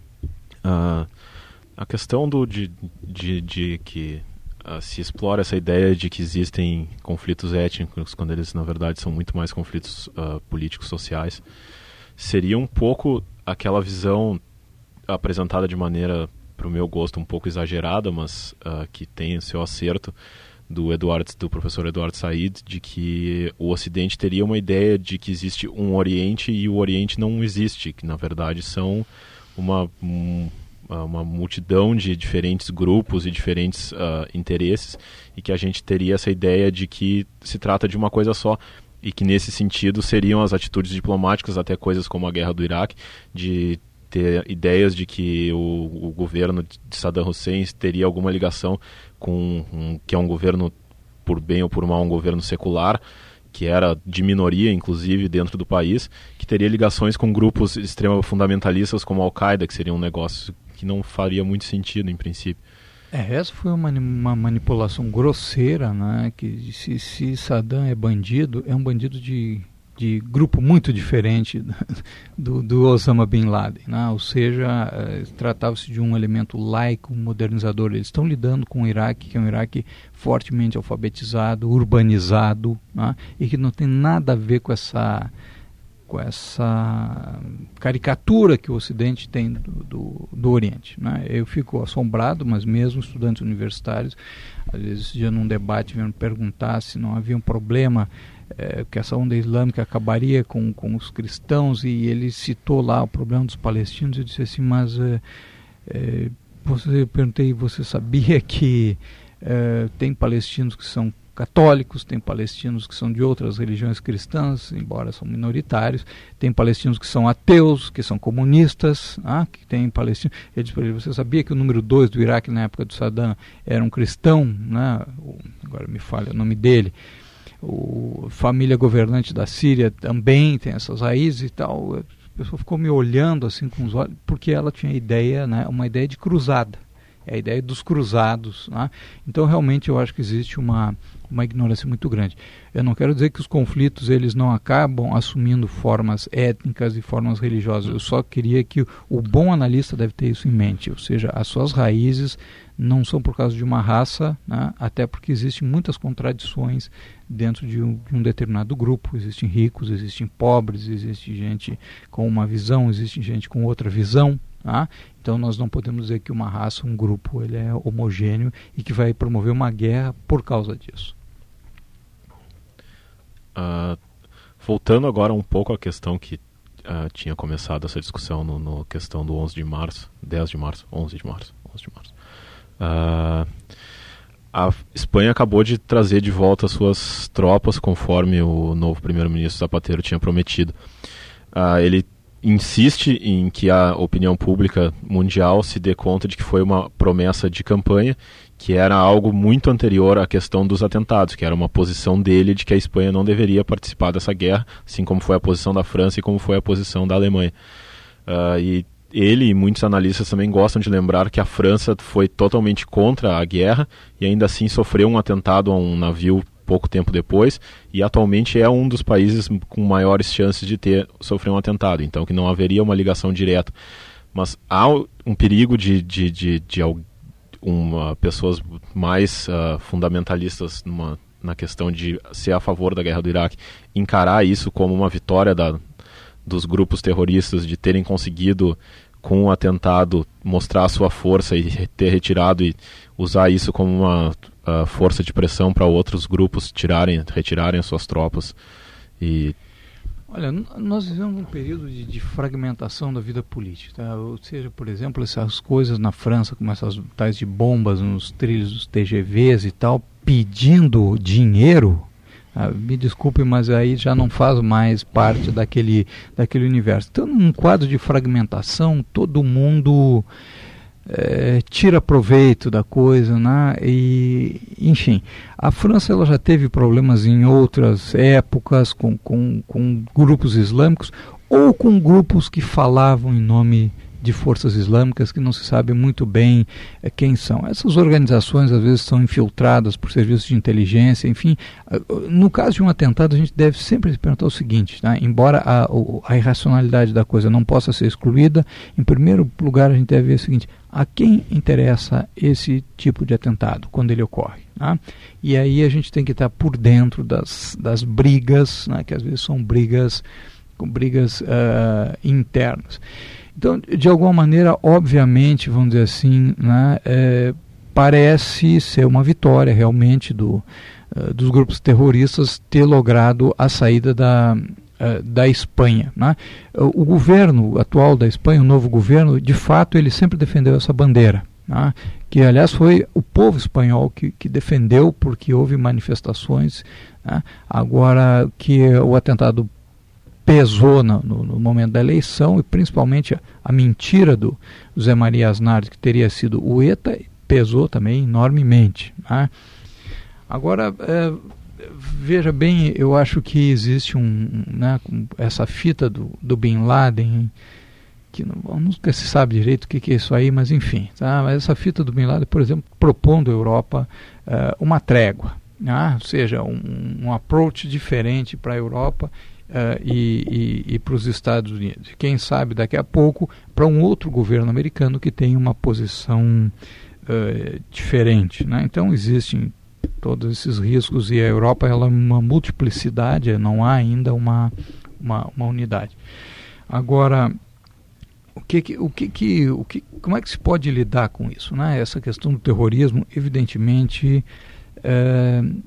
Uh, a questão do, de, de, de que uh, se explora essa ideia de que existem conflitos étnicos, quando eles na verdade são muito mais conflitos uh, políticos sociais, seria um pouco aquela visão apresentada de maneira, para o meu gosto, um pouco exagerada, mas uh, que tem o seu acerto, do, Eduardo, do professor Eduardo Said, de que o Ocidente teria uma ideia de que existe um Oriente e o Oriente não existe, que na verdade são uma, um, uma multidão de diferentes grupos e diferentes uh, interesses, e que a gente teria essa ideia de que se trata de uma coisa só, e que nesse sentido seriam as atitudes diplomáticas, até coisas como a guerra do Iraque, de ter ideias de que o, o governo de Saddam Hussein teria alguma ligação com um, que é um governo, por bem ou por mal, um governo secular, que era de minoria, inclusive, dentro do país, que teria ligações com grupos extremo fundamentalistas como a Al-Qaeda, que seria um negócio que não faria muito sentido, em princípio. É, essa foi uma, uma manipulação grosseira, né? Que se, se Saddam é bandido, é um bandido de, de grupo muito diferente do, do Osama Bin Laden, né? Ou seja, eh, tratava-se de um elemento laico, modernizador. Eles estão lidando com o Iraque, que é um Iraque fortemente alfabetizado, urbanizado, né? E que não tem nada a ver com essa... com essa caricatura que o Ocidente tem do, do, do Oriente, né? Eu fico assombrado, mas mesmo estudantes universitários, às vezes já num debate vieram perguntar se não havia um problema, é, que essa onda islâmica acabaria com, com os cristãos, e ele citou lá o problema dos palestinos. Eu disse assim, mas é, é, você, eu perguntei, você sabia que é, tem palestinos que são católicos, tem palestinos que são de outras religiões cristãs, embora são minoritários, tem palestinos que são ateus, que são comunistas, ah, que tem palestinos. Ele disse para ele, você sabia que o número dois do Iraque na época do Saddam era um cristão, né? Agora me falha o nome dele. O família governante da Síria também tem essas raízes e tal. A pessoa ficou me olhando assim com os olhos, porque ela tinha ideia, né, uma ideia de cruzada. É a ideia dos cruzados, né? Então realmente eu acho que existe uma, uma ignorância muito grande. Eu não quero dizer que os conflitos eles não acabam assumindo formas étnicas e formas religiosas. Eu só queria que o bom analista deve ter isso em mente, ou seja, as suas raízes não são por causa de uma raça, né? Até porque existem muitas contradições dentro de um, de um determinado grupo. Existem ricos, existem pobres, existe gente com uma visão, existe gente com outra visão. Ah, então nós não podemos dizer que uma raça, um grupo, ele é homogêneo e que vai promover uma guerra por causa disso. Uh, voltando agora um pouco à questão que uh, tinha começado essa discussão no, no questão do onze de março, dez de março, onze de março, onze de março. Uh, a Espanha acabou de trazer de volta suas tropas, conforme o novo primeiro-ministro Zapatero tinha prometido. Uh, ele insiste em que a opinião pública mundial se dê conta de que foi uma promessa de campanha, que era algo muito anterior à questão dos atentados, que era uma posição dele de que a Espanha não deveria participar dessa guerra, assim como foi a posição da França e como foi a posição da Alemanha. Uh, e ele e muitos analistas também gostam de lembrar que a França foi totalmente contra a guerra e ainda assim sofreu um atentado a um navio pouco tempo depois, e atualmente é um dos países com maiores chances de ter sofrer um atentado, então que não haveria uma ligação direta. Mas há um perigo de, de, de, de uma, pessoas mais uh, fundamentalistas numa, na questão de ser a favor da guerra do Iraque, encarar isso como uma vitória da, dos grupos terroristas de terem conseguido, com o atentado, mostrar a sua força e ter retirado e usar isso como uma uh, força de pressão para outros grupos tirarem, retirarem suas tropas. E olha, nós vivemos um período de, de fragmentação da vida política, tá? Ou seja, por exemplo, essas coisas na França, como essas tais de bombas nos trilhos dos T G Vs e tal, pedindo dinheiro. Ah, me desculpe, mas aí já não faz mais parte daquele, daquele universo. Então, num quadro de fragmentação, todo mundo é, tira proveito da coisa, né? E, enfim, a França ela já teve problemas em outras épocas com, com, com grupos islâmicos ou com grupos que falavam em nome de forças islâmicas que não se sabe muito bem eh, quem são. Essas organizações às vezes são infiltradas por serviços de inteligência, enfim. No caso de um atentado a gente deve sempre se perguntar o seguinte, né? Embora a, a irracionalidade da coisa não possa ser excluída, em primeiro lugar a gente deve ver o seguinte: a quem interessa esse tipo de atentado quando ele ocorre? Né? E aí a gente tem que estar por dentro das, das brigas, né? Que às vezes são brigas, brigas uh, internas. Então, de alguma maneira, obviamente, vamos dizer assim, né, é, parece ser uma vitória realmente do, uh, dos grupos terroristas ter logrado a saída da, uh, da Espanha. Né? O, o governo atual da Espanha, o novo governo, de fato, ele sempre defendeu essa bandeira. Né? Que, aliás, foi o povo espanhol que, que defendeu, porque houve manifestações. Né? Agora que o atentado pesou no, no, no momento da eleição, e principalmente a, a mentira do José Maria Aznar, que teria sido o ETA, pesou também enormemente. Né? Agora, é, veja bem, eu acho que existe um, né, essa fita do, do Bin Laden, que não, nunca se sabe direito o que, que é isso aí, mas enfim, tá? Mas essa fita do Bin Laden, por exemplo, propondo à Europa uh, uma trégua, né? Ou seja, um, um approach diferente para a Europa Uh, e, e, e para os Estados Unidos. Quem sabe daqui a pouco para um outro governo americano que tem uma posição uh, diferente. Né? Então existem todos esses riscos e a Europa ela é uma multiplicidade, não há ainda uma, uma, uma unidade. Agora, o que, que, o que, que, o que, como é que se pode lidar com isso? Né? Essa questão do terrorismo, evidentemente, uh,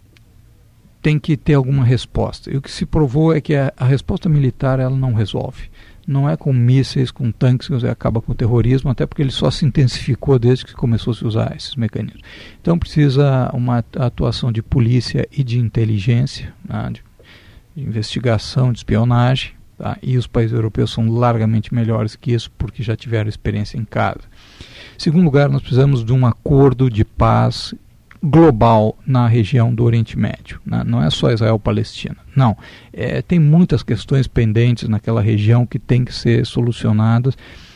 tem que ter alguma resposta. E o que se provou é que a, a resposta militar ela não resolve. Não é com mísseis, com tanques que você acaba com o terrorismo, até porque ele só se intensificou desde que começou a se usar esses mecanismos. Então precisa uma atuação de polícia e de inteligência, né, de, de investigação, de espionagem, tá? E os países europeus são largamente melhores que isso porque já tiveram experiência em casa. Em segundo lugar, nós precisamos de um acordo de paz global na região do Oriente Médio, né? Não é só Israel-Palestina, não, é, tem muitas questões pendentes naquela região que tem que ser solucionadas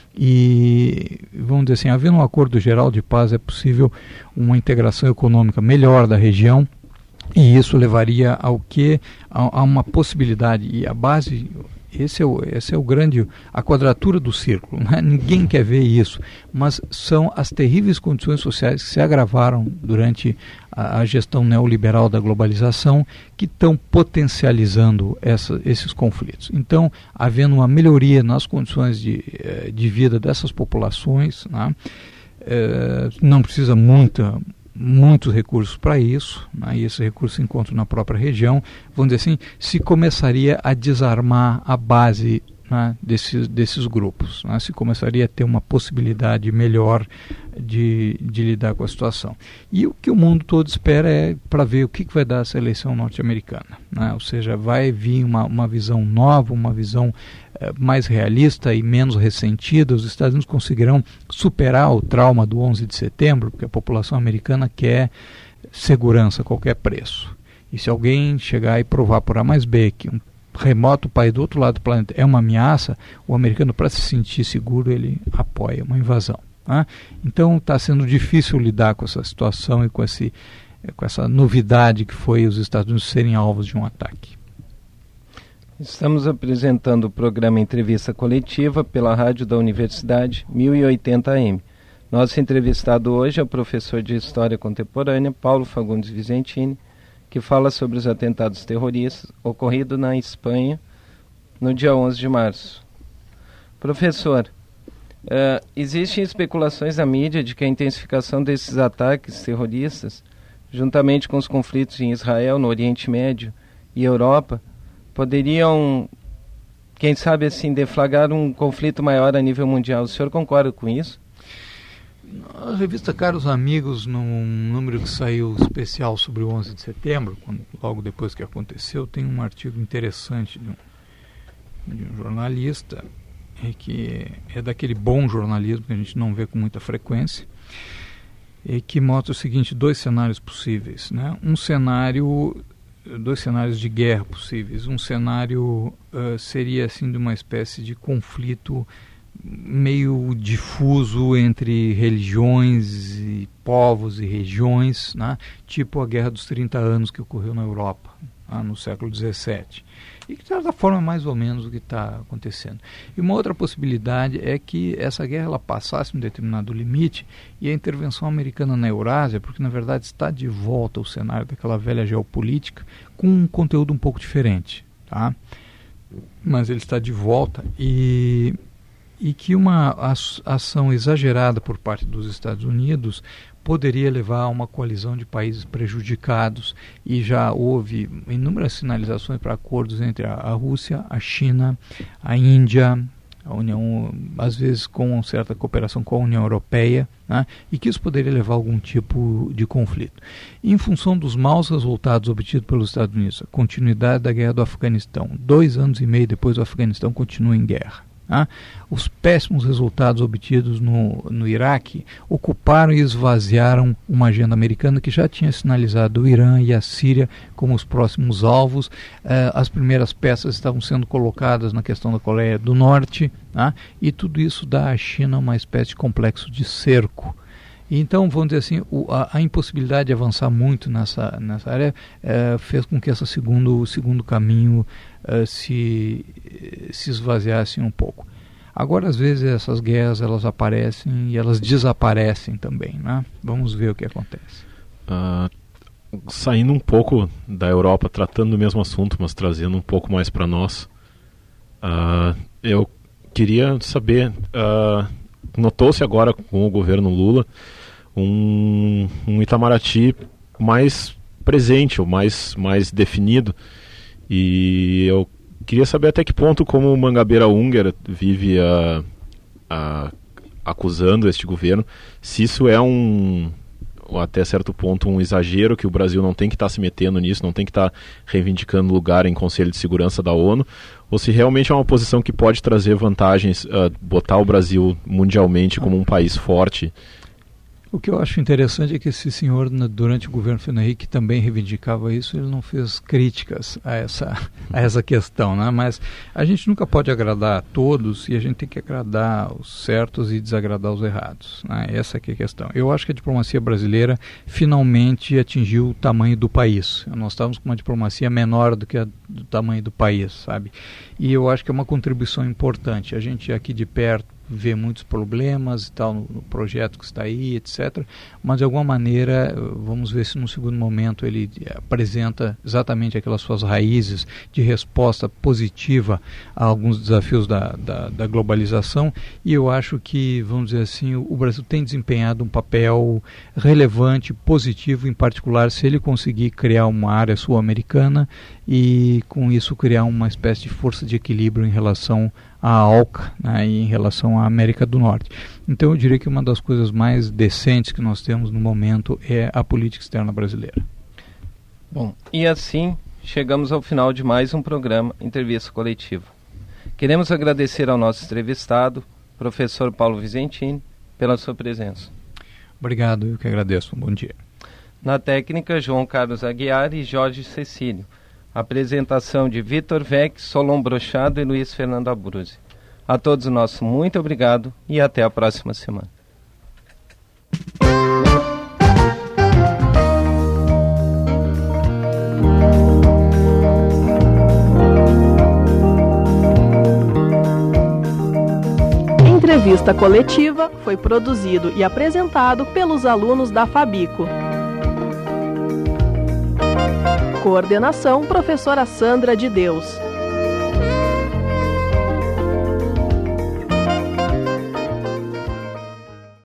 e, vamos dizer assim, havendo um acordo geral de paz é possível uma integração econômica melhor da região e isso levaria ao que? A, a uma possibilidade e a base... Esse é, o, esse é o grande, a quadratura do círculo, né? Ninguém quer ver isso, mas são as terríveis condições sociais que se agravaram durante a, a gestão neoliberal da globalização que estão potencializando essa, esses conflitos. Então, havendo uma melhoria nas condições de, de vida dessas populações, né? É, não precisa muita... muitos recursos para isso, né, e esse recurso se encontra na própria região, vamos dizer assim, se começaria a desarmar a base né, desses, desses grupos, né, se começaria a ter uma possibilidade melhor de, de lidar com a situação. E o que o mundo todo espera é para ver o que, que vai dar essa eleição norte-americana, né, ou seja, vai vir uma, uma visão nova, uma visão eh, mais realista e menos ressentida. Os Estados Unidos conseguirão superar o trauma do onze de setembro, porque a população americana quer segurança a qualquer preço. E se alguém chegar e provar por A mais B que um remoto país do outro lado do planeta é uma ameaça, o americano, para se sentir seguro, ele apoia uma invasão. Né? Então está sendo difícil lidar com essa situação e com, esse, com essa novidade que foi os Estados Unidos serem alvos de um ataque. Estamos apresentando o programa Entrevista Coletiva pela rádio da Universidade mil e oitenta A M. Nosso entrevistado hoje é o professor de História Contemporânea, Paulo Fagundes Vicentini, que fala sobre os atentados terroristas ocorridos na Espanha no dia onze de março. Professor, uh, existem especulações na mídia de que a intensificação desses ataques terroristas, juntamente com os conflitos em Israel, no Oriente Médio e Europa, poderiam, quem sabe assim, deflagrar um conflito maior a nível mundial. O senhor concorda com isso? A revista Caros Amigos, num número que saiu especial sobre o onze de setembro, quando, logo depois que aconteceu, tem um artigo interessante de um, de um jornalista, é, que é daquele bom jornalismo que a gente não vê com muita frequência, e que mostra o seguinte: dois cenários possíveis, né? Um cenário, dois cenários de guerra possíveis. Um cenário uh, seria assim de uma espécie de conflito meio difuso entre religiões e povos e regiões, né? Tipo a Guerra dos trinta anos que ocorreu na Europa, né? No século dezessete, e que de certa forma é mais ou menos o que está acontecendo. E uma outra possibilidade é que essa guerra ela passasse um determinado limite e a intervenção americana na Eurásia, porque na verdade está de volta ao cenário daquela velha geopolítica com um conteúdo um pouco diferente, tá? Mas ele está de volta e e que uma ação exagerada por parte dos Estados Unidos poderia levar a uma coalizão de países prejudicados, e já houve inúmeras sinalizações para acordos entre a, a Rússia, a China, a Índia, a União, às vezes com certa cooperação com a União Europeia, né, e que isso poderia levar a algum tipo de conflito. E em função dos maus resultados obtidos pelos Estados Unidos, a continuidade da guerra do Afeganistão, dois anos e meio depois o Afeganistão continua em guerra. Ah, os péssimos resultados obtidos no, no Iraque ocuparam e esvaziaram uma agenda americana que já tinha sinalizado o Irã e a Síria como os próximos alvos. Eh, as primeiras peças estavam sendo colocadas na questão da Coreia do Norte, ah, e tudo isso dá à China uma espécie de complexo de cerco. Então, vamos dizer assim, o, a, a impossibilidade de avançar muito nessa, nessa área eh, fez com que esse segundo, segundo caminho eh, se, se esvaziasse um pouco. Agora, às vezes, essas guerras elas aparecem e elas desaparecem também, né? Vamos ver o que acontece. Uh, saindo um pouco da Europa, tratando do mesmo assunto, mas trazendo um pouco mais para nós, uh, eu queria saber... Uh, notou-se agora com o governo Lula um, um Itamaraty mais presente, ou mais, mais definido, e eu queria saber até que ponto, como o Mangabeira Unger vive a, a, acusando este governo, se isso é um, até certo ponto, um exagero, que o Brasil não tem que estar tá se metendo nisso, não tem que estar tá reivindicando lugar em Conselho de Segurança da ONU, ou se realmente é uma posição que pode trazer vantagens, uh, botar o Brasil mundialmente como um país forte. O que eu acho interessante é que esse senhor, durante o governo Fernando Henrique, também reivindicava isso. Ele não fez críticas a essa, a essa questão, né? Mas a gente nunca pode agradar a todos, e a gente tem que agradar os certos e desagradar os errados, né? Essa aqui é a questão. Eu acho que a diplomacia brasileira finalmente atingiu o tamanho do país. Nós estávamos com uma diplomacia menor do que a do tamanho do país, sabe? E eu acho que é uma contribuição importante. A gente aqui de perto vê muitos problemas e tal no, no projeto que está aí, etcétera. Mas de alguma maneira, vamos ver se no segundo momento ele apresenta exatamente aquelas suas raízes de resposta positiva a alguns desafios da, da, da globalização. E eu acho que, vamos dizer assim, o, o Brasil tem desempenhado um papel relevante, positivo, em particular se ele conseguir criar uma área sul-americana e com isso criar uma espécie de força de equilíbrio em relação a ALCA, né, em relação à América do Norte. Então eu diria que uma das coisas mais decentes que nós temos no momento é a política externa brasileira. Bom, e assim chegamos ao final de mais um programa Entrevista Coletiva. Queremos agradecer ao nosso entrevistado, professor Paulo Vicentini, pela sua presença. Obrigado, eu que agradeço. Um bom dia. Na técnica, João Carlos Aguiar e Jorge Cecílio. Apresentação de Vitor Vec, Solon Brochado e Luiz Fernando Abruzzi. A todos nosso muito obrigado e até a próxima semana. Entrevista Coletiva foi produzido e apresentado pelos alunos da Fabico. Coordenação, professora Sandra de Deus.